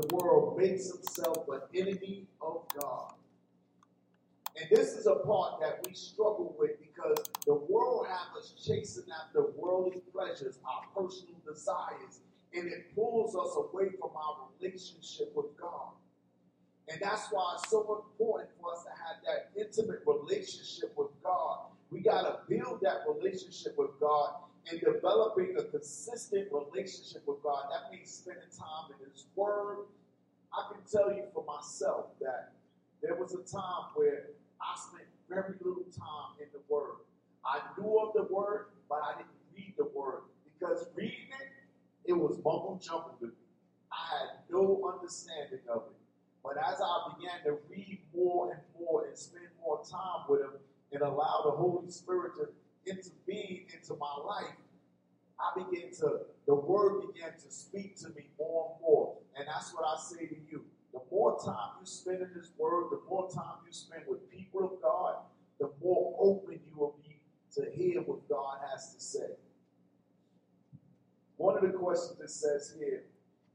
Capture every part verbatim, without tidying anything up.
the world makes himself an enemy of God. And this is a part that we struggle with because the world has us chasing after worldly pleasures, our personal desires, and it pulls us away from our relationship with God. And that's why it's so important for us to have that intimate relationship with God. We got to build that relationship with God and developing a consistent relationship with God. That means spending time in His Word. I can tell you for myself that there was a time where I spent very little time in the Word. I knew of the Word, but I didn't read the Word because reading it, it was mumble jumble to me. I had no understanding of it. But as I began to read more and more and spend more time with Him and allow the Holy Spirit to intervene into my life, I began to, the Word began to speak to me more and more. And that's what I say to you. The more time you spend in His Word, the more time you spend with people of God, the more open you will be to hear what God has to say. One of the questions it says here,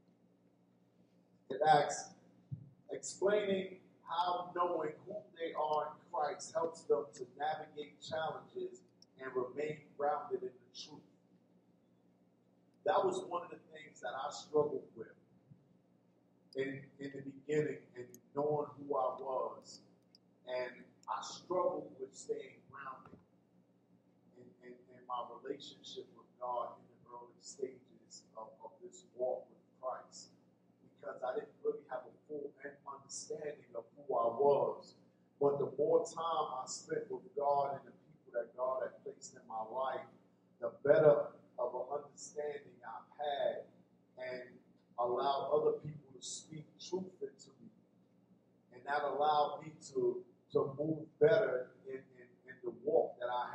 it asks, explaining how knowing who they are in Christ helps them to navigate challenges and remain grounded in the truth. That was one of the things that I struggled with in, in the beginning, and knowing who I was. And I struggled with staying grounded in, in, in my relationship with God in the early stages of, of this walk with Christ, because I didn't really have a full understanding of who I was. But the more time I spent with God and the people that God had placed in my life, the better of an understanding I've had and allowed other people to speak truth into me. And that allowed me to, to move better in, in, in the walk that I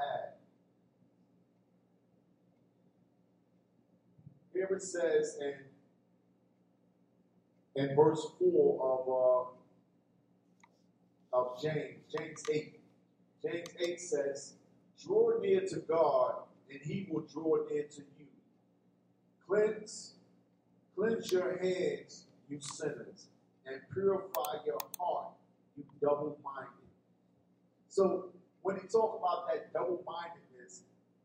had. Here it says in in verse four of, uh, of James, James eight. James eight says, draw near to God, and He will draw near to you. Cleanse, cleanse your hands, you sinners, and purify your heart, you double-minded. So when he talked about that double-mindedness,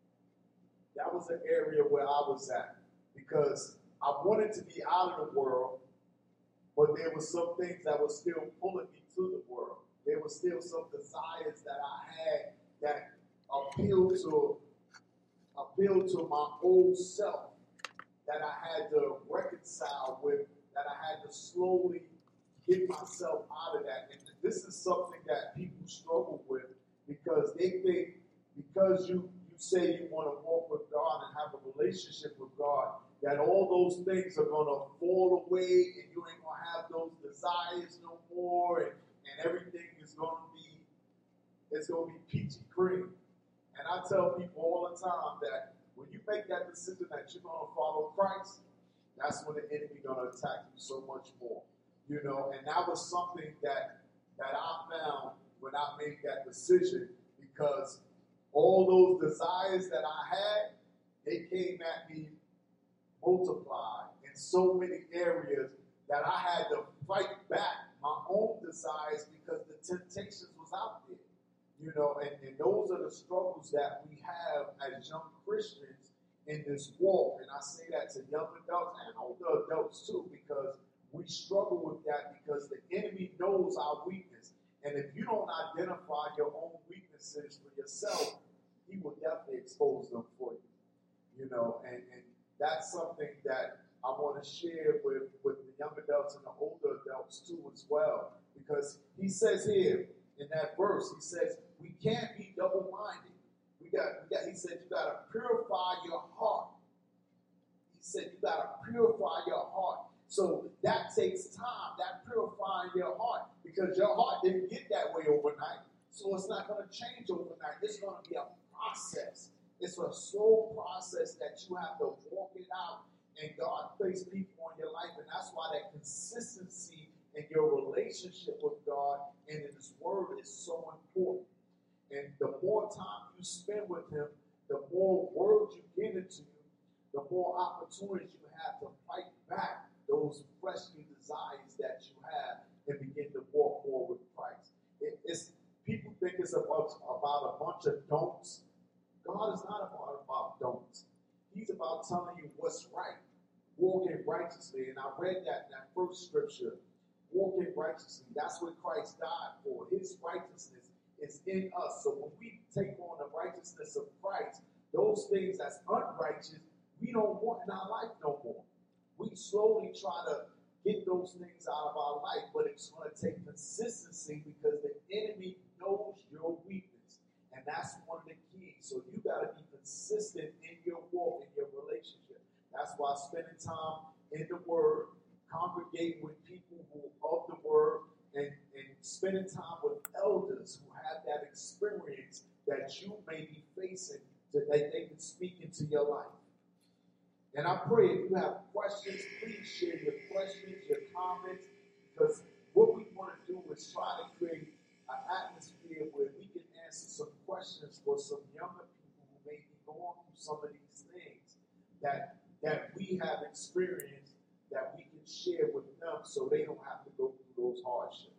that was an area where I was at, because I wanted to be out of the world, but there were some things that were still pulling me to the world. There were still some desires that I had that appealed to, appealed to my old self, that I had to reconcile with, that I had to slowly get myself out of that. And this is something that people struggle with, because they think because you, you say you want to walk with God and have a relationship with God, that all those things are going to fall away and you ain't going to have those desires no more, and, and everything is going to be, it's going to be peachy cream. And I tell people all the time that when you make that decision that you're going to follow Christ, that's when the enemy is going to attack you so much more. You know, and that was something that that I found when I made that decision, because all those desires that I had, they came at me multiplied in so many areas that I had to fight back my own desires because the temptations was out there. You know, and, and those are the struggles that we have as young Christians in this walk. And I say that to young adults and older adults too, because we struggle with that because the enemy knows our weakness. And if you don't identify your own weaknesses for yourself, he will definitely expose them for you. You know, and, and that's something that I want to share with, with the young adults and the older adults too as well. Because he says here in that verse, he says, we can't be double-minded. We got, we got, he said, you got to purify your heart. He said, you got to purify your heart. So that takes time, that purifying your heart, because your heart didn't get that way overnight. So it's not going to change overnight. It's going to be a process. It's a slow process that you have to walk it out. And God placed people in your life. And that's why that consistency in your relationship with God and in His Word is so important. And the more time you spend with Him, the more words you get into you, the more opportunities you have to fight back those fleshly desires that you have and begin to walk more with Christ. It, it's people think it's about, about a bunch of don'ts. God is not about, about don'ts. He's about telling you what's right. Walking righteously. And I read that in that first scripture. Walking righteously. That's what Christ died for. His righteousness is in us. So when we take on the righteousness of Christ, those things that's unrighteous, we don't want in our life no more. We slowly try to get those things out of our life, but it's going to take consistency because the enemy knows your weakness. And that's one of the keys. So you got to be consistent in your walk, in your relationship. That's why spending time in the Word, congregating with people who are of the Word, and, and spending time with elders who have that experience that you may be facing, so that they can speak into your life. And I pray if you have questions, please share your questions, your comments, because what we want to do is try to create an atmosphere where we can answer some questions for some younger people who may be going through some of these things that, that we have experienced that we can share with them so they don't have to go through those hardships.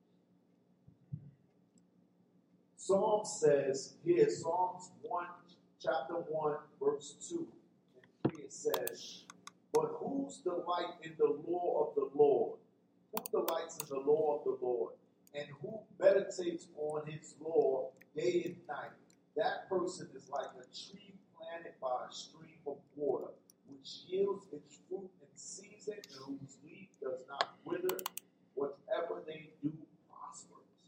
Psalm says, here, Psalms one, chapter one, verse two. It says, but whose delight in the law of the Lord? Who delights in the law of the Lord? And who meditates on his law day and night? That person is like a tree planted by a stream of water, which yields its fruit in season and whose leaf does not wither. Whatever they do prospers.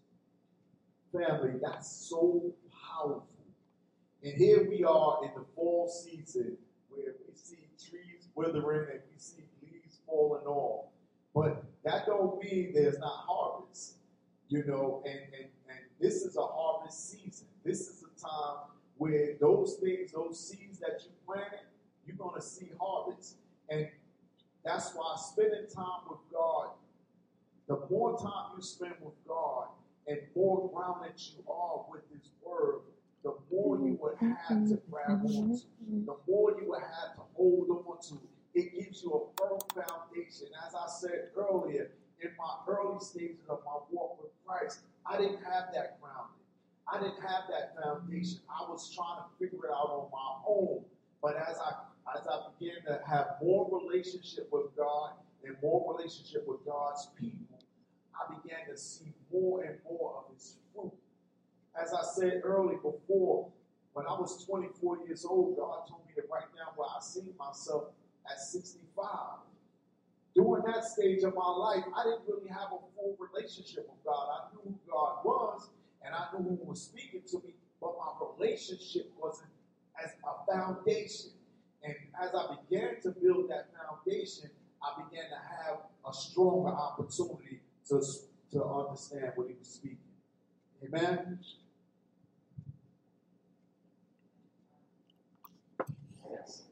Family, that's so powerful. And here we are in the fall season, where we see trees withering and we see leaves falling off. But that don't mean there's not harvest, you know, and, and, and this is a harvest season. This is a time where those things, those seeds that you planted, you're going to see harvest. And that's why spending time with God, the more time you spend with God and more grounded you are with his word, the more you would have to grab onto, the more you would have to hold on to. It gives you a firm foundation. As I said earlier, in my early stages of my walk with Christ, I didn't have that grounding. I didn't have that foundation. I was trying to figure it out on my own. But as I as I began to have more relationship with God and more relationship with God's people, I began to see more and more of his fruit. As I said earlier before, when I was twenty-four years old, God told me to write down where I see myself at sixty-five. During that stage of my life, I didn't really have a full relationship with God. I knew who God was, and I knew who was speaking to me, but my relationship wasn't as a foundation. And as I began to build that foundation, I began to have a stronger opportunity to, to understand what he was speaking. Amen? Yes.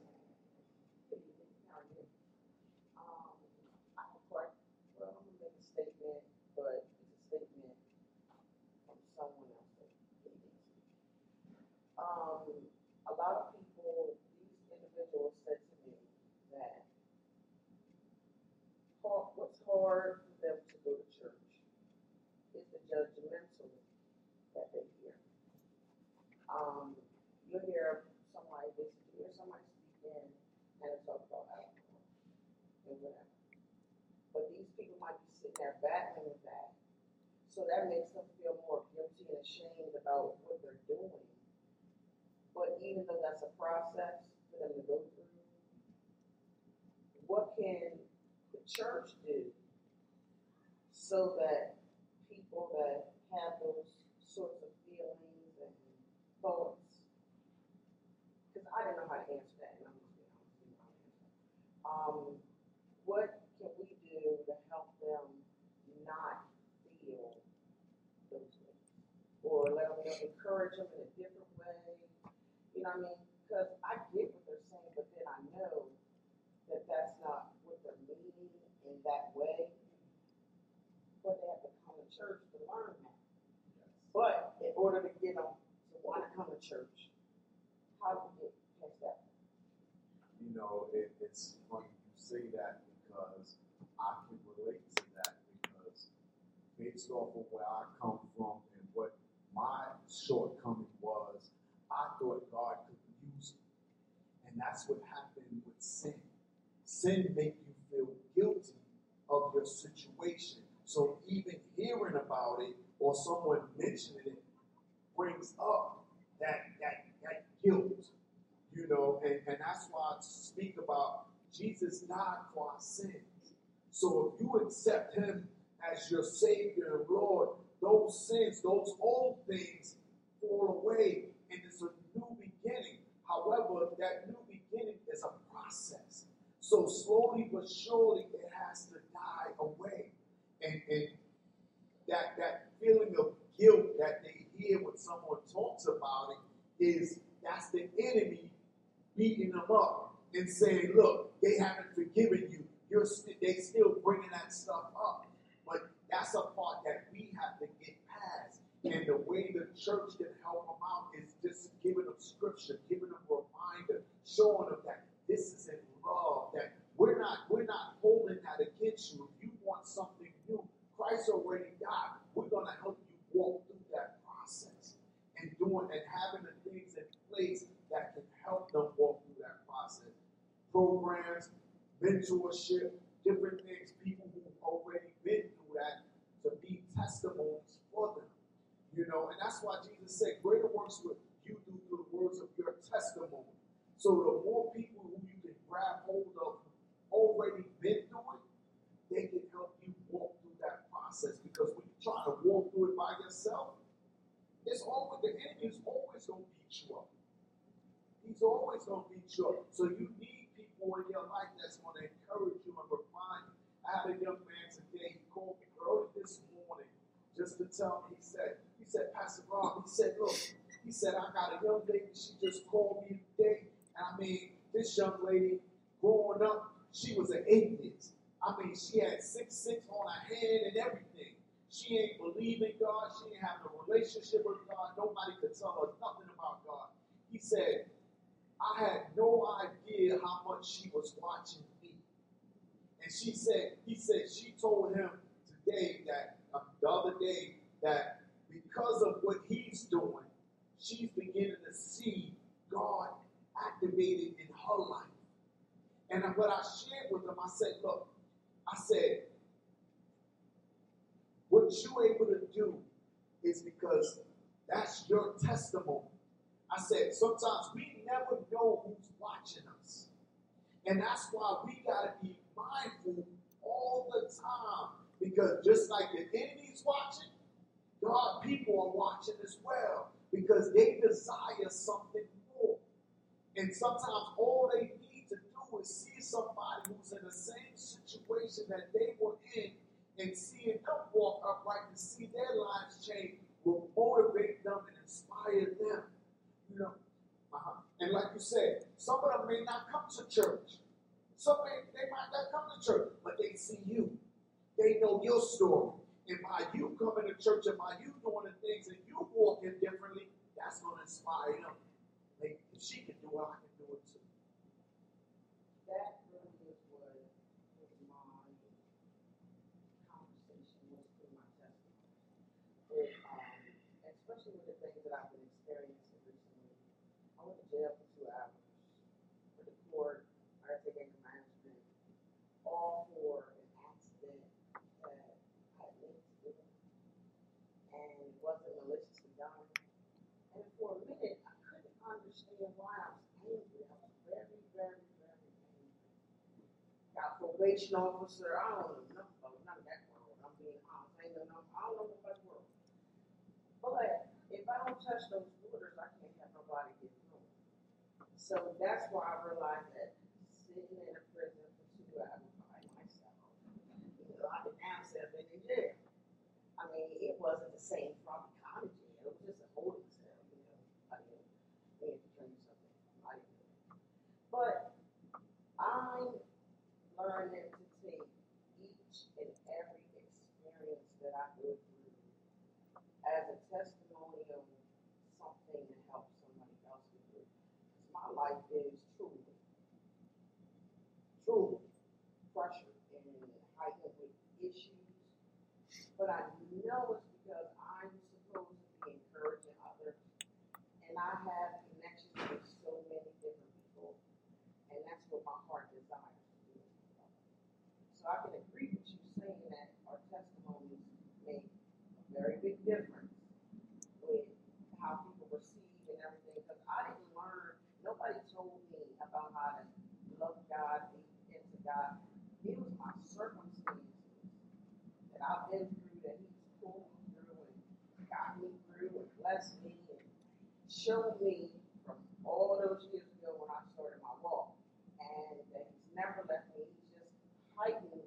Um, I have quite, well, I'm going to make a statement, but it's a statement from someone else. Um, a lot of people, these individuals said to me that what's hard for them to go to church is the judgmental that they hear. Um, you'll hear somebody, basically, hear somebody speak in and talk about alcohol and whatever. But these people might be sitting there battling with that. So that makes them feel more guilty and ashamed about what they're doing. But even though that's a process for them to go through, what can the church do so that people that have those sorts of feelings and thoughts, because I didn't know how to answer that, and I'm just being honest with you. Um, what can we do to help them not feel those ways? Or let them encourage them in a different way? You know what I mean? Because I get what they're saying, but then I know that that's not what they're meaning in that way. But they have to come to church to learn that. Yes. But in order to get them to want to come to church, how do we get past that? You know, it, it's funny you say that because because I can relate to that because based off of where I come from and what my shortcoming was, I thought God could use it. And that's what happened with sin. Sin makes you feel guilty of your situation. So even hearing about it or someone mentioning it brings up that, that, that guilt. You know, and, and that's why I speak about Jesus died for our sins. So if you accept him as your Savior and Lord, those sins, those old things fall away and it's a new beginning. However, that new beginning is a process. So slowly but surely it has to die away. And, and that, that feeling of guilt that they hear when someone talks about it is that's the enemy beating them up and saying, look, they haven't forgiven you. You're st- they still bringing that stuff up. But that's a part that we have to get past. And the way the church can help them out is just giving them scripture, giving them a reminder, showing them that this is in love, that we're not, we're not holding that against you. If you want something new, Christ already died. We're going to help you walk through that process and doing and having the things in place that can help them walk through that process. Programs, mentorship, different things, people who've already been through that to be testimonies for them. You know, and that's why Jesus said, greater works will you do through the words of your testimony. So the more people who you can grab hold of already been through it, they can help you walk through that process. Because when you're trying to walk through it by yourself, it's always the enemy is always going to beat you up. He's always going to beat you up. So you need people in your life that's going to encourage you and remind you. I had a young man today, he called me early this morning just to tell me, he said, he said, Pastor Rob, he said, look, he said, I got a young lady, she just called me today. And I mean, this young lady, growing up, she was an atheist. I mean, she had six six on her hand and everything. She ain't believe in God. She ain't have a relationship with God. Nobody could tell her nothing about God. He said, I had no idea how much she was watching me. And she said, he said, she told him today that, uh, the other day, that because of what he's doing, she's beginning to see God activated in her life. And what I shared with him, I said, look, I said, what you're able to do is because that's your testimony. I said, sometimes we never know who's watching us. And that's why we got to be mindful all the time. Because just like the enemy's watching, God, people are watching as well. Because they desire something more. And sometimes all they need to do is see somebody who's in the same situation that they were in and seeing them walk upright and see their lives change will motivate them and inspire them. You know, uh-huh. And like you said, some of them may not come to church. Some may, they might not come to church, but they see you. They know your story. And by you coming to church and by you doing the things and you walking differently, that's going to inspire them. Maybe if she can do it, I can do it too. That really is what was my conversation was through my testimony. With, um, especially with the things that I've been experiencing recently. I went to jail for two hours. For the court, I had to take anger management, all for an accident that I had linked to it. And it wasn't maliciously done. And for a minute, I couldn't understand why I was angry. I was very, very, very angry. Got a probation officer. I don't know nothing about none of that world. I'm being honest. I ain't know nothing. I don't know nothing about the world. But if I don't touch those waters, I can't have nobody get through. So that's why I realized that sitting in a prison for two hours by myself, you know, I've been now been in jail. I mean, it wasn't the same from kind of jail. It was just a holding cell, you know. I mean, we had to drink something. I didn't know. But I'm learning to take each and every experience that I go through as a testimony of something to help somebody else get through. Because my life is truly, truly pressured in but I know it's because I'm supposed to be encouraging others, and I have connections with so many different people, and that's what my heart desires to do. So I can agree with you saying that our testimonies make a very big difference with how people receive and everything, because I didn't learn, nobody told me about how to love God, be into God. It was my circumstances that I've been through that He's pulled me through and got me through and blessed me and showed me from all those years ago when I started my walk. And that He's never left me. He's just heightened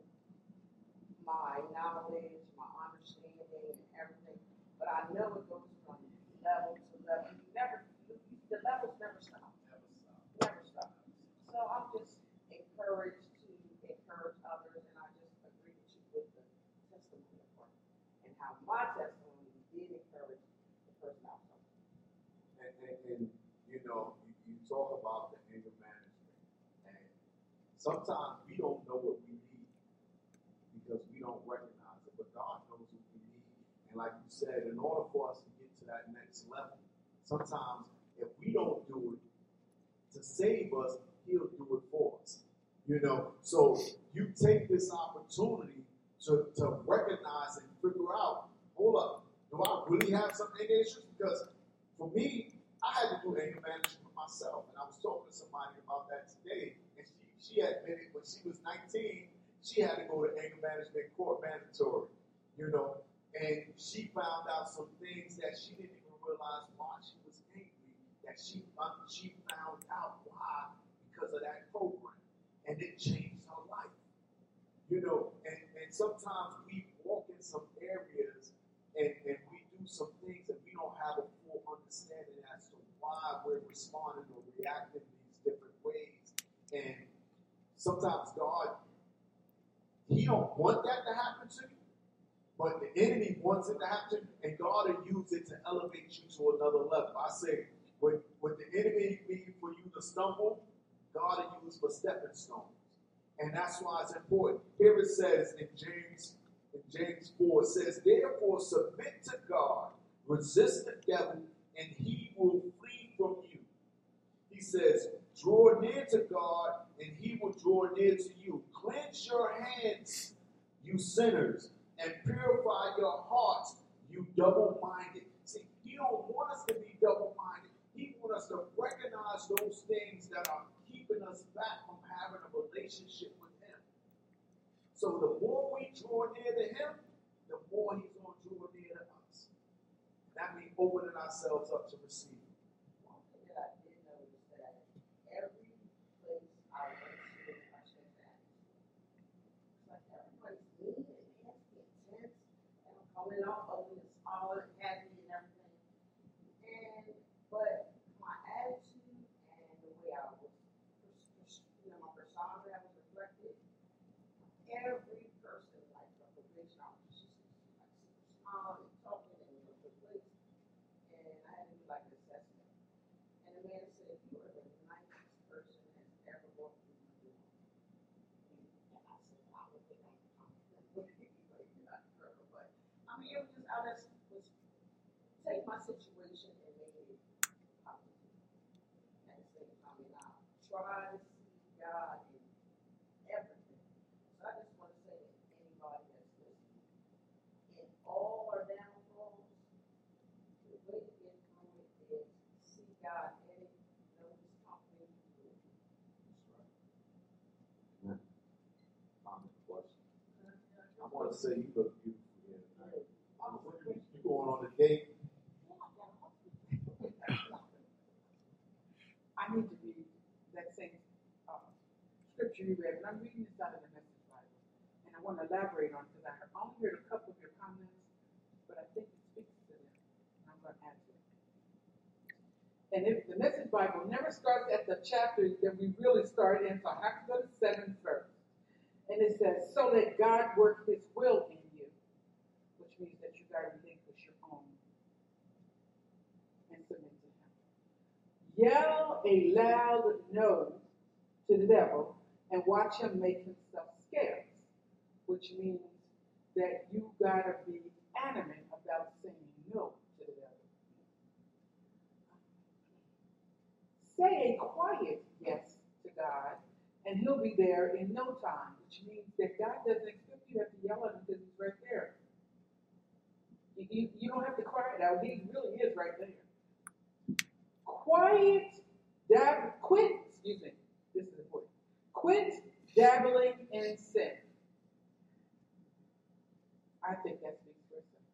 my knowledge, my understanding, and everything. But I know it goes from level to level. You never, the levels never stop. Never stop. So I'm just encouraged to encourage others, and I just agree with you with the testimony part and how my testimony did encourage the person I was talking to. And, and, and you know, you, you talk about the anger management, and sometimes we don't know what we need because we don't recognize it, but God knows what we need. And like you said, in order for us to get to that next level, sometimes if we don't do it to save us, He'll do it for us. You know, so you take this opportunity to, to recognize and figure out, hold up, do I really have some anger issues? Because for me, I had to do anger management myself. And I was talking to somebody about that today. And she, she admitted when she was nineteen, she had to go to anger management court mandatory, you know. And she found out some things that she didn't even realize why she was angry, that she, um, she found out why because of that program. And it changed her life. You know, and, and sometimes we walk in some areas and, and we do some things and we don't have a full understanding as to why we're responding or reacting these different ways. And sometimes God, He don't want that to happen to you, but the enemy wants it to happen, and God will use it to elevate you to another level. I say, when, when the enemy means for you to stumble, God will use for stepping stones. And that's why it's important. Here it says in James, in James four, it says, therefore submit to God, resist the devil, and he will flee from you. He says, draw near to God, and he will draw near to you. Cleanse your hands, you sinners, and purify your hearts, you double-minded. See, He don't want us to be double-minded. He wants us to recognize those things that are keeping us back from having a relationship with Him. So the more we draw near to Him, the more He's going to draw near to us. That means opening ourselves up to receive. One thing that I did notice that every place I went to, I checked that. It's like everybody's mean and nasty and tense, and I'm coming off ugly and smaller and happy and everything. And but my attitude and the way I was, you know, my persona that was reflected, every person, like the probation officer, she's like super small and talking and in a good place. And I had to do like an assessment. And the man said, you are the nicest person that's ever walked through my door. And I said, I don't think I'm confident with anybody that I heard, but I mean, it was just, I just was take my situation and make it positive. At the same time, and I try to see God in everything. So I just want to say to anybody that's listening, in all our downfalls, the way to get through it is see God in it, know His company through it. That's right. Comment, question. I want to say you look beautiful here tonight. You going on a date? I need to read that same uh, scripture you read, and I'm reading this out of the Message Bible, and I want to elaborate on it because I only heard a couple of your comments, but I think it speaks to them, and I'm going to add to it. And if the Message Bible never starts at the chapter that we really start in, so I have to go to seven first. And it says, so let God work His will in you, which means that you got to relinquish your own and submit to Him. Yell a loud no to the devil and watch him make himself scarce, which means that you gotta be adamant about saying no to the devil. Say a quiet yes to God, and he'll be there in no time, which means that God doesn't expect you to have to yell at him because he's right there. You, you, you don't have to cry it out. He really is right there. Quiet, dab, quit, excuse me, this is important. Quit dabbling in sin. I think that speaks for itself.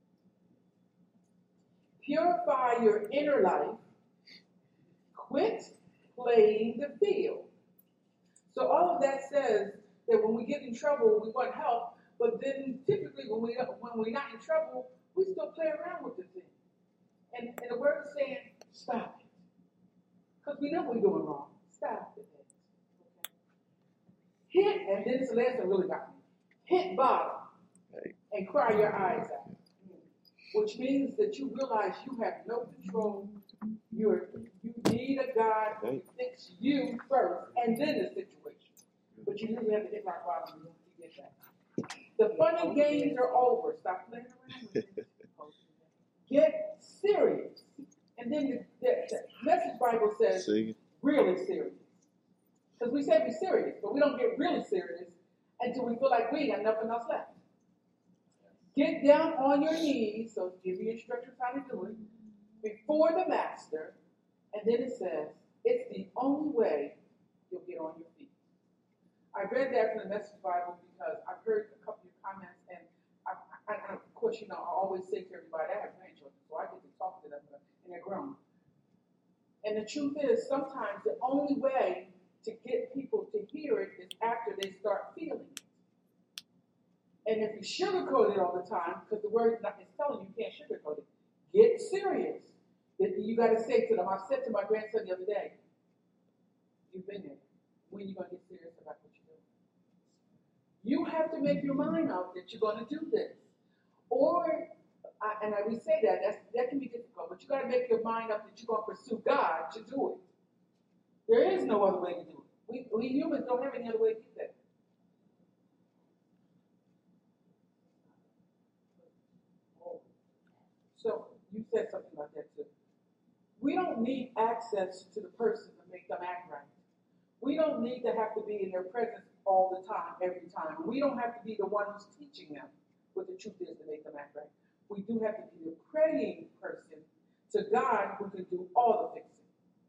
Purify your inner life. Quit playing the field. So all of that says that when we get in trouble, we want help, but then typically when, we, when we're not in trouble, we still play around with the thing. And, and the word is saying, stop it. Because we know we're doing wrong. Stop it. Okay. Hit, and then this the last one really got me. Hit bottom and cry your eyes out. Which means that you realize you have no control. You're, you need a God who fix you first and then the situation. But you usually have to hit rock bottom to get that. The fun and games are over. Stop playing around with it. Get serious. And then the, the, the Message Bible says, really serious. Because we say be serious, but we don't get really serious until we feel like we ain't got nothing else left. Get down on your knees, so give you instructions how to do it, before the master, and then it says, it's the only way you'll get on your feet. I read that from the Message Bible because I've heard a couple of your comments, and I, I, I, of course, you know, I always say to everybody, I have grandchildren, so I get to talk to them, and they're grown. And the truth is, sometimes the only way to get people to hear it is after they start feeling it. And if you sugarcoat it all the time, because the word is telling you you can't sugarcoat it, get serious. You got to say to them, I said to my grandson the other day, you've been there. When are you going to get serious about what you're doing? You have to make your mind up that you're going to do this. Or, I, and I, we say that, that's, that can be difficult, but you got to make your mind up that you're going to pursue God to do it. There is no other way to do it. We, we humans don't have any other way to do that. So you said something like that too. We don't need access to the person to make them act right. We don't need to have to be in their presence all the time, every time. We don't have to be the one who's teaching them what the truth is to make them act right. We do have to be the praying person to God who can do all the fixing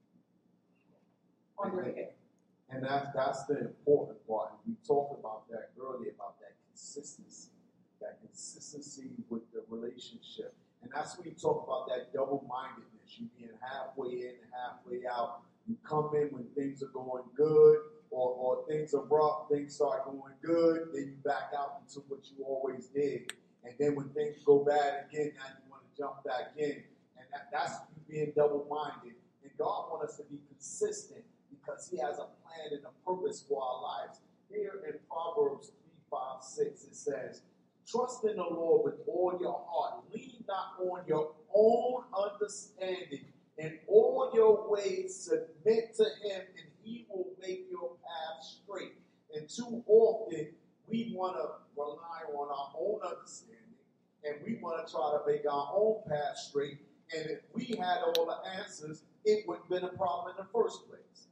on their head. And that's, that's the important part. We talked about that earlier, about that consistency, that consistency with the relationship. And that's when you talk about that double-mindedness. You being halfway in and halfway out. You come in when things are going good, or, or things are rough, things start going good, then you back out into what you always did. And then when things go bad again, now you want to jump back in. And that, that's you being double-minded. And God wants us to be consistent because he has a plan and a purpose for our lives. Here in Proverbs three, five, six, it says, trust in the Lord with all your heart. Lean not on your own understanding. In all your ways, submit to him, and he will make your path straight. And too often, we want to rely on our own understanding, and we want to try to make our own path straight. And if we had all the answers, it wouldn't have been a problem in the first place.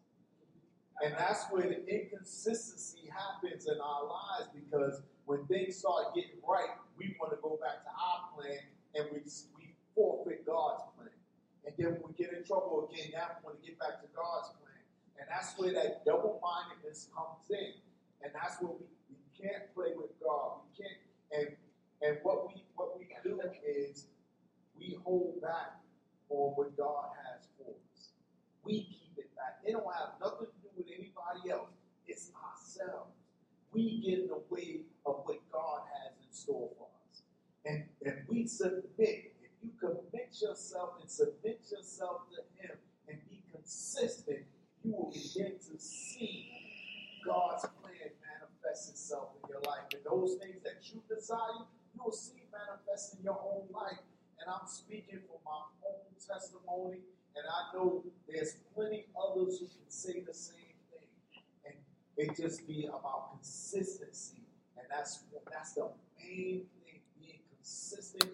And that's where the inconsistency happens in our lives, because when things start getting right, we want to go back to our plan, and we, we forfeit God's plan. And then when we get in trouble again, now we want to get back to God's plan. And that's where that double-mindedness comes in. And that's where we, we can't play with God. We can't. And and what we what we do is we hold back on what God has for us. We keep it back. It don't have nothing to do with anybody else. It's ourselves. We get in the way of what God has in store for us. And, and we submit. If you commit yourself and submit yourself to him and be consistent, you will begin to see God's plan manifest itself in your life. And those things that you desire, you will see manifest in your own life. And I'm speaking from my own testimony, and I know there's plenty others who can say the same thing. And it just be about consistency. And that's that's the main thing, being consistent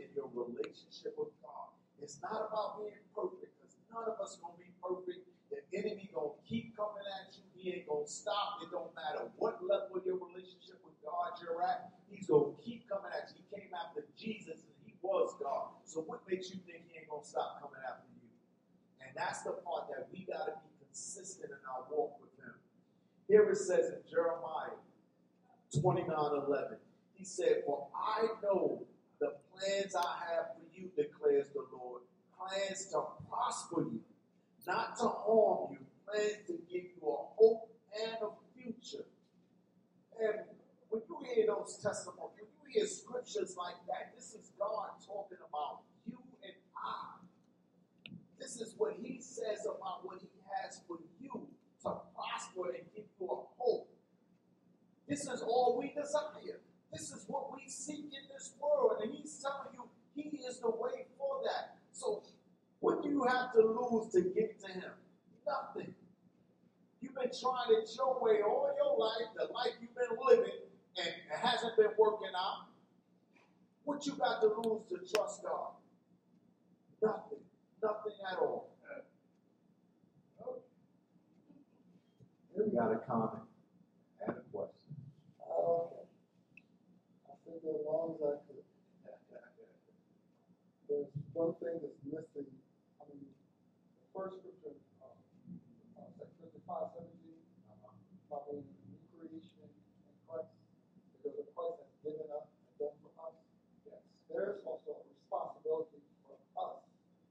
not about being perfect, because none of us going to be perfect. The enemy going to keep coming at you. He ain't going to stop. It don't matter what level of your relationship with God you're at. He's going to keep coming at you. He came after Jesus, and he was God. So what makes you think he ain't going to stop coming after you? And that's the part that we got to be consistent in our walk with him. Here it says in Jeremiah twenty-nine eleven, he said, "For I know the plans I have for you, declares the Lord, plans to prosper you, not to harm you, plans to give you a hope and a future." And when you hear those testimonies, when you hear scriptures like that, this is God talking about you and I. This is what he says about what he has for you, to prosper and give you a hope. This is all we desire. This is what we seek in this world. And he's telling you he is the way for that. So what do you have to lose to get to him? Nothing. You've been trying it your way all your life, the life you've been living, and it hasn't been working out. What you got to lose to trust God? Nothing. Nothing at all. We got a comment and a question. Okay. I think as long as I could. There's one thing that's missing. I mean, the first scripture, um, uh, Second Corinthians five seventeen, about being a new creation in Christ, because of Christ has given up and done for us. Yes. There's also a responsibility for us.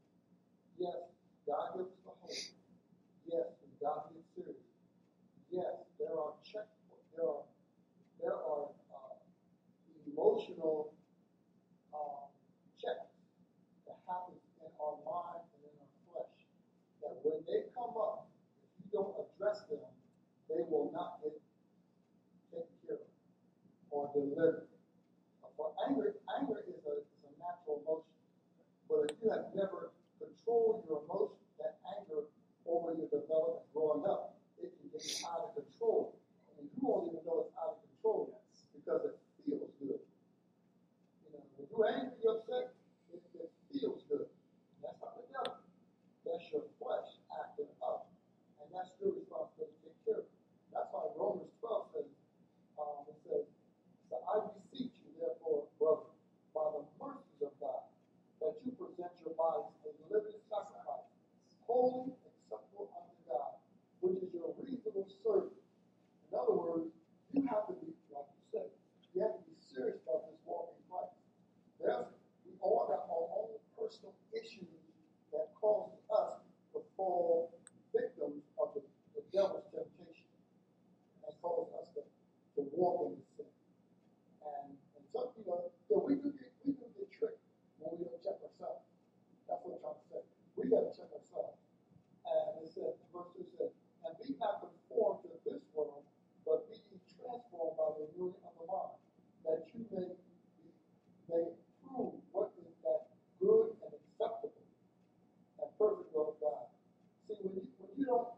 Yes, God gives us the hope. Yes, we got to get serious. Yes, there are check, there are there are uh, emotional uh, checks that happen in our mind and in our flesh. That when they come up, if you don't address them, they will not get taken care of or delivered. For anger, anger is a, is a natural emotion. But if you have never controlled your emotion, that anger over your development growing up, it can get out of control. And you won't even know it's out of control because it feels good. You know, when you're angry, you're upset, it, it feels good. That's not the devil. That's your flesh acting up. And that's your responsibility to take care of it. That's why Romans twelve says, um, it says, "So I beseech you, therefore, brother, by the mercies of God, that you present your bodies a living sacrifice, holy, acceptable unto God, which is your reasonable service." In other words, you have to be, like you said, you have to be serious about this walk in Christ. There's, we all got our own personal issues that cause us to fall victims of the, the devil's temptation. And that causes us to, to walk in the sin. And, and some people, yeah, we do get, we do get tricked when we don't check ourselves. That's what I'm trying to say. We got to check ourselves. And it said, verse two says, "And be not conformed to this world, but be ye transformed by the renewing of the mind, that you may, be, may prove what is that good and acceptable and perfect will of God." See, when you, when you don't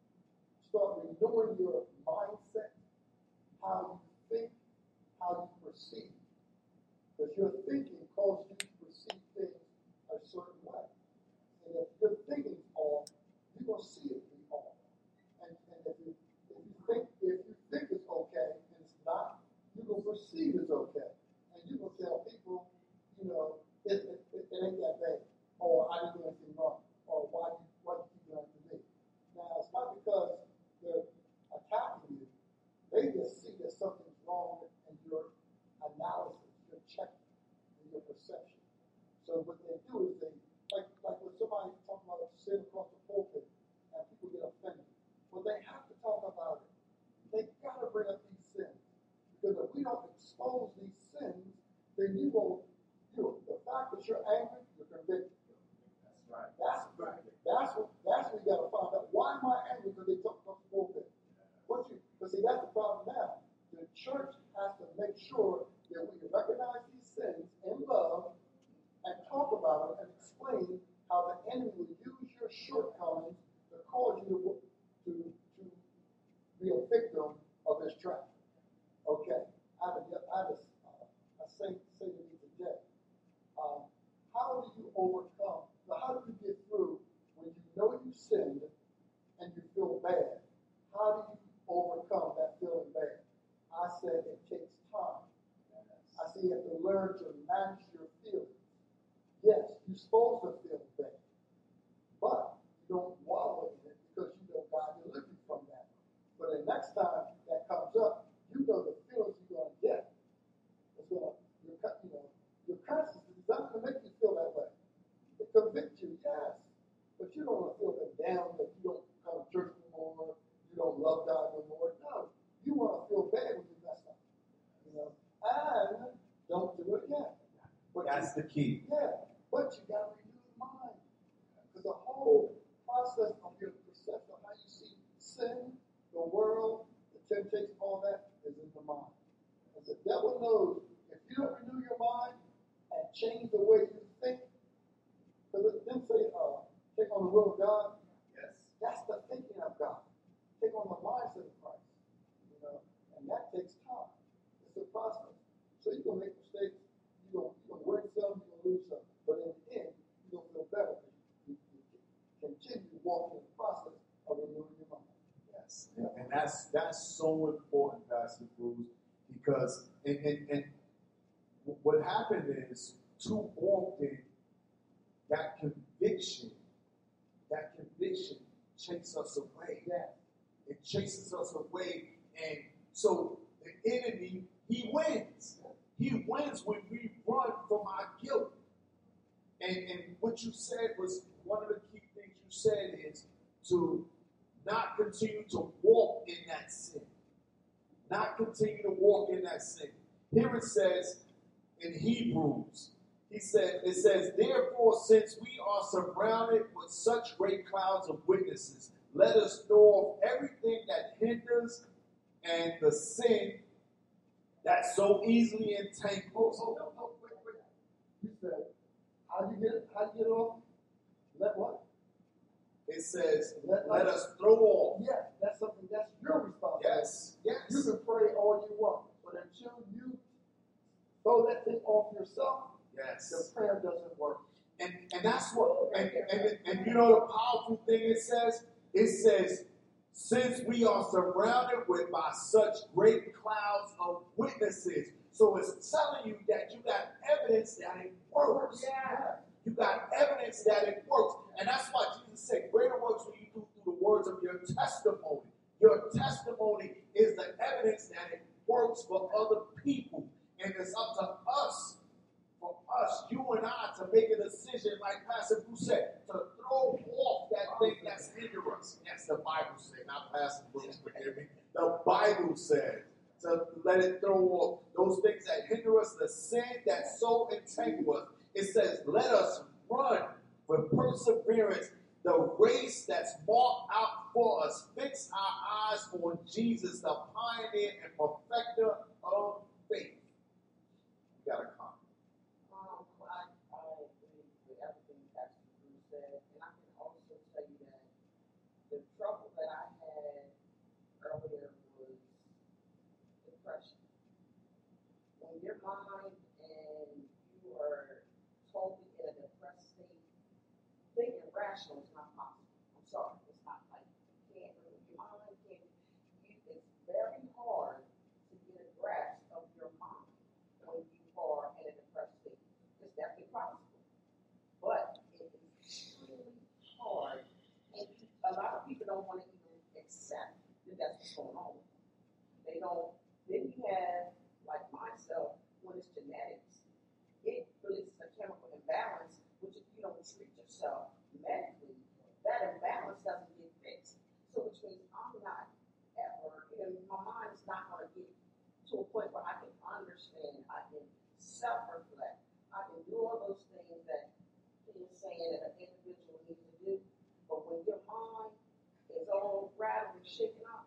start renewing your mindset, how you think, how you perceive, because your thinking causes you to perceive things a certain way. And if your thinking's off, you're going to see it be off. And, and if, you, if you think if you think it's okay and it's not, you're going to perceive it's okay. And you're going to tell people, you know, it, it, it, it ain't that bad. Or I didn't do anything wrong. Or why you why you keep doing it to me. Now, it's not because they're attacking you. They just see that something's wrong in your analysis, your checking, and your perception. So what they do is they, like, like when somebody talks about sin across the pulpit and people get offended, well, they have to talk about it. They got to bring up these sins. Because if we don't expose these sins, then you will, you know, the fact that you're angry, you're convicted. That's right. That's right. That's what, that's what you got to find out. Why am I angry? Because they talk across the pulpit. What you, because see, that's the problem now. The church has to make sure that we recognize these sins in love and talk about them and explain how the enemy will use your shortcomings to cause you to, to, to be a victim of his trap. Okay, I have a, I have a, uh, a saint say to me today, um, how do you overcome, how, have to learn to manage your feelings. Yes, you're supposed to feel bad, but you don't wallow in it because you know God delivered you from that. But the next time that comes up, you know the feelings you're going to get. It's going to, you know, your conscience is not going to make you feel that way. It convicts you, yes, but you don't want to feel that down that you don't come to church no more, you don't love God no more. No, you want to feel bad when you mess up, you know, and don't do it again. But That's the key. Yeah, but you got to renew your mind. Because the whole process of your perception of how you see sin, the world, the temptation, all that is in the mind. And the devil knows if you don't renew your mind and change the way you think, because it didn't say uh, take on the will of God. Yes. That's the thinking of God. Take on the mindset of Christ. You know, and that takes time. It's a process. So you're gonna make mistakes. You're gonna, you're gonna win some, you're gonna lose some. But in the end, you're gonna feel better. You, you, you continue walking in the process of renewing your mind. Yes. And, and that's that's so important, Pastor Cruz, because and, and, and what happened is too often that conviction, that conviction chases us away. Yeah. It chases us away. And so the enemy, he wins. He wins when we run from our guilt. And, and what you said was, one of the key things you said is to not continue to walk in that sin. Not continue to walk in that sin. Here it says in Hebrews, he said, it says, therefore, since we are surrounded with such great clouds of witnesses, let us throw off everything that hinders and the sin that so easily entangles. Oh, no, no, wait, wait. You said, how do you get it? How do you get it off? Let what? It says, Let, let us throw off. Yeah, that's something that's your responsibility. Yes, yes. You can pray all you want, but until you throw that thing off yourself, Yes. the prayer doesn't work. And and that's what and, and, and you know the powerful thing it says? It says, since we are surrounded with by such great clouds of witnesses. So it's telling you that you got evidence that it works. Yeah. You got evidence that it works. And that's why Jesus said, greater works will you do through the words of your testimony. Your testimony is the evidence that it works for other people. And it's up to us, for us, you and I, to make a decision, like Pastor Bruce said, to throw off that thing that's hindering us. Yes, the Bible said, not Pastor Bruce, forgive me. The Bible said to let it throw off those things that hinder us, the sin that so entangle us. It says, let us run with perseverance the race that's marked out for us. Fix our eyes on Jesus, the pioneer and perfecter of faith. You got a comment? Um, I, I agree with everything Pastor Bruce said, and I can also tell you that the trouble that I had earlier was depression. When your mind and you are totally in a depressed state, thinking rational is not possible. I'm sorry, it's not like you can't really, your mind can't, you, it's very hard to get a grasp of your mind when you are in a depressed state. It's definitely possible. But it is extremely hard, and a lot of people don't want to even accept that that's what's going on. They don't, then you have, like myself, when it's genetics, it releases a chemical imbalance, which if you don't treat yourself medically, that imbalance doesn't get fixed. So which means I'm not ever, you know, my mind is not going to get to a point where I can understand, I can self-reflect, I can do all those things that he is saying that an individual needs to do. But when your mind is all rattled and shaken up,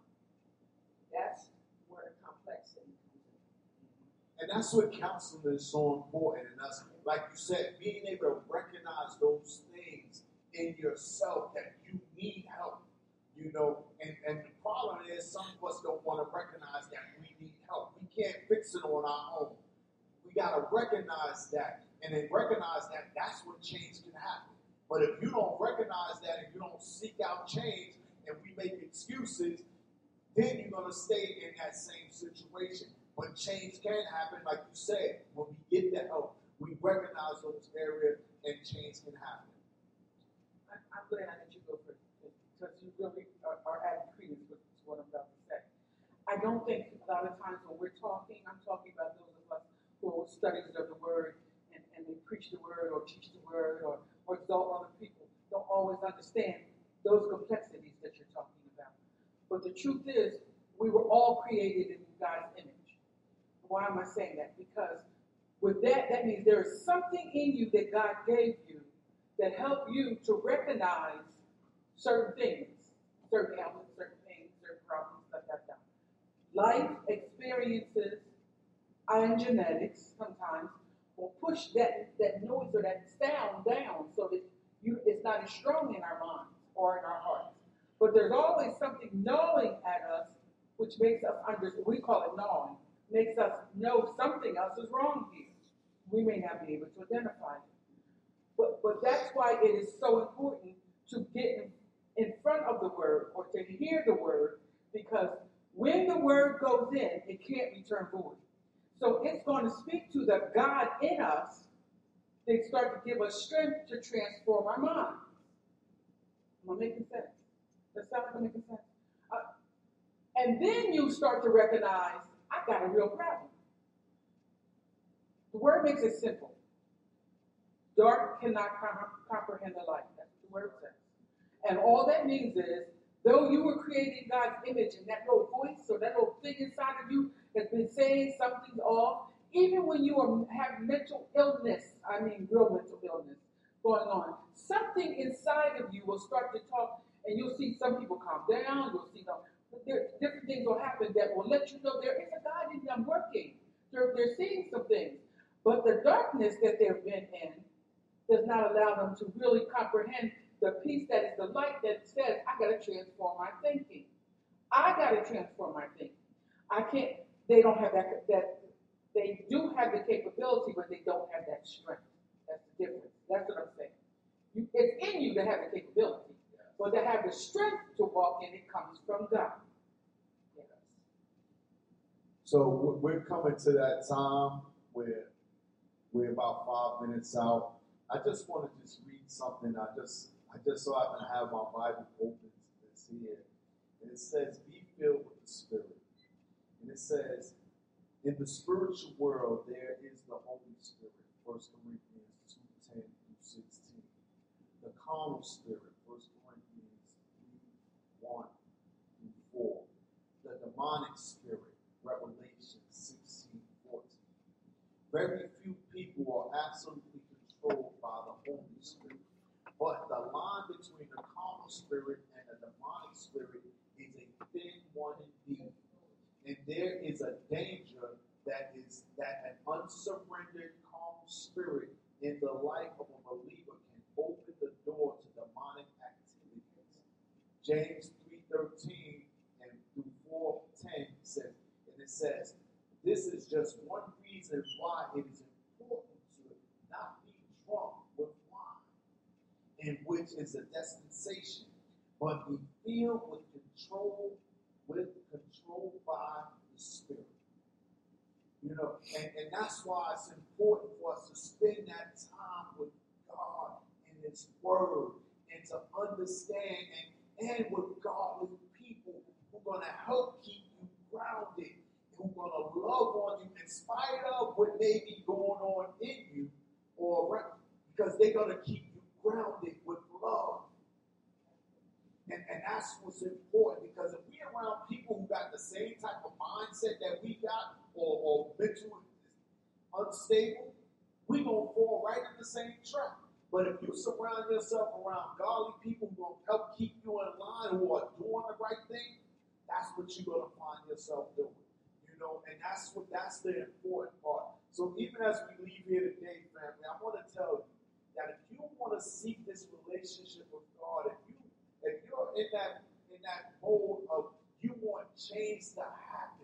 that's where the complexity comes in. And that's what counseling is so important. And that's, like you said, being able to recognize those things in yourself that you need help. You know, and, and the problem is some of us don't want to recognize that we need help. We can't fix it on our own. We got to recognize that. And then recognize that that's when change can happen. But if you don't recognize that and you don't seek out change and we make excuses, then you're going to stay in that same situation. when change can happen, like you said, when we get the help, we recognize those areas and change can happen. I, I'm glad I let you go first, because you really are, are adding credence to what I'm about to say. I don't think a lot of times when we're talking, I'm talking about those of us who are studies of the word and, and they preach the word or teach the word or, or exalt other people, don't always understand those complexities that you're talking about. But the truth is, we were all created in God's image. Why am I saying that? Because with that, that means there is something in you that God gave you that help you to recognize certain things, certain ailments, certain pains, certain problems, stuff like that. Life experiences and genetics sometimes will push that, that noise or that sound down so that you it's not as strong in our minds or in our hearts. But there's always something gnawing at us, which makes us understand. We call it gnawing. Makes us know something else is wrong here. We may not be able to identify it. But, but that's why it is so important to get in, in front of the word or to hear the word, because when the word goes in, it can't return void. So it's going to speak to the God in us. They start to give us strength to transform our mind. Am I making sense? Does that sound like I'm making sense? Uh, and then you start to recognize, I got a real problem. The word makes it simple. Dark cannot com- comprehend the light. That's what the word says. And all that means is, though you were created in God's image and that little voice or that little thing inside of you has been saying something's off, even when you are, have mental illness, I mean real mental illness going on, something inside of you will start to talk, and you'll see some people calm down, you'll see them, there, different things will happen that will let you know there is a God in them working. They're, they're seeing some things. But the darkness that they've been in does not allow them to really comprehend the peace that is the light that says, I got to transform my thinking. I got to transform my thinking. I can't, they don't have that, that, they do have the capability, but they don't have that strength. That's the difference. That's what I'm saying. You, it's in you to have the capability, but to have the strength to walk in it comes from God. Yes. So we're coming to that time where we're about five minutes out. I just want to just read something. I just, I just so I can have my Bible open to this here. And it says, be filled with the Spirit. And it says, in the spiritual world, there is the Holy Spirit. First Corinthians two, ten through sixteen. The carnal spirit, First Corinthians three, one through four. The demonic spirit, Revelation sixteen, fourteen. Very few people are absolutely controlled by the Holy Spirit. But the line between the carnal spirit and the demonic spirit is a thin one indeed. And there is a danger that is that an unsurrendered carnal spirit in the life of a believer can open the door to demonic activities. James three thirteen and through four ten says, and it says, this is just one reason why it is important to not be drunk with wine, in which is a dispensation, but be filled with control, with control by the Spirit. You know, and, and that's why it's important for us to spend that time with God and His Word and to understand and, and with godly people who are going to help keep you grounded, who are going to love on you in spite of what may be going on in you, or around, because they're going to keep you grounded with love. And, and that's what's important, because if we're around people who got the same type of mindset that we got, or, or mental unstable, we're going to fall right in the same trap. But if you surround yourself around godly people who will help keep you in line, who are doing the right thing, that's what you're going to find yourself doing. You know, and that's what that's the important part. So even as we leave here today, family, I want to tell you that if you want to seek this relationship with God, if you if you're in that in that mode of you want change to happen,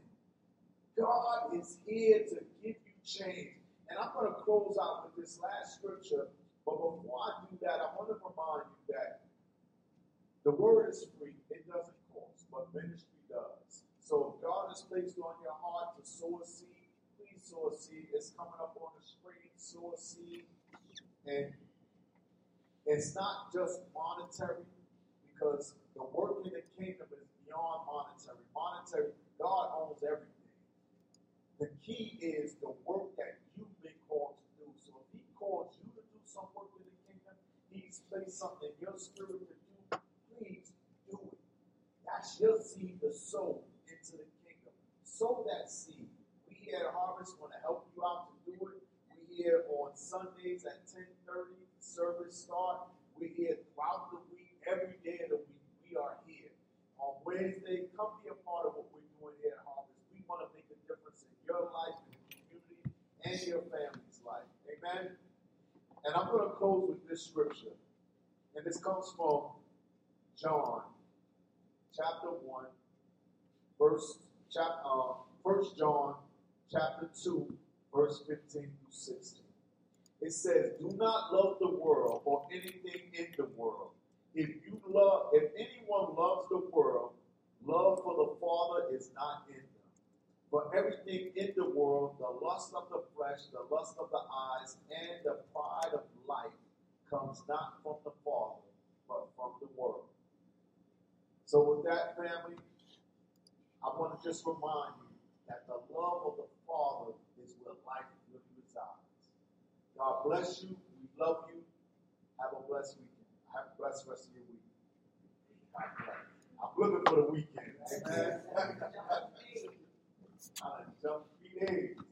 God is here to give you change. And I'm going to close out with this last scripture. But before I do that, I want to remind you that the word is free. It doesn't cost, but ministry does. So if God has placed on your heart to sow a seed, sow a seed, and it's not just monetary, because the work in the kingdom is beyond monetary. Monetary, God owns everything. The key is the work that you've been called to do. So if he calls you to do some work in the kingdom, he's placed something in your spirit to do, please do it. That's your seed to sow into the kingdom. Sow that seed. We here at Harvest want to help you out to do it. We here on Sundays at ten thirty, service start. We here throughout the week, every day of the week. We are here. On Wednesday, come be a part of what we're doing here at Harvest. We want to make a difference in your life, in the community, and your family's life. Amen? And I'm going to close with this scripture. And this comes from John, chapter one, verse, chap, uh, First John, chapter two, verse fifteen through sixteen. It says, "Do not love the world or anything in the world. If you love, if anyone loves the world, love for the Father is not in them. For everything in the world, the lust of the flesh, the lust of the eyes, and the pride of life, comes not from the Father, but from the world." So with that, family, I want to just remind you that the love of the Father is where life really resides. God bless you. We love you. Have a blessed weekend. Have a blessed rest of your week. God bless. I'm looking for the weekend. Amen. I done jumped three days.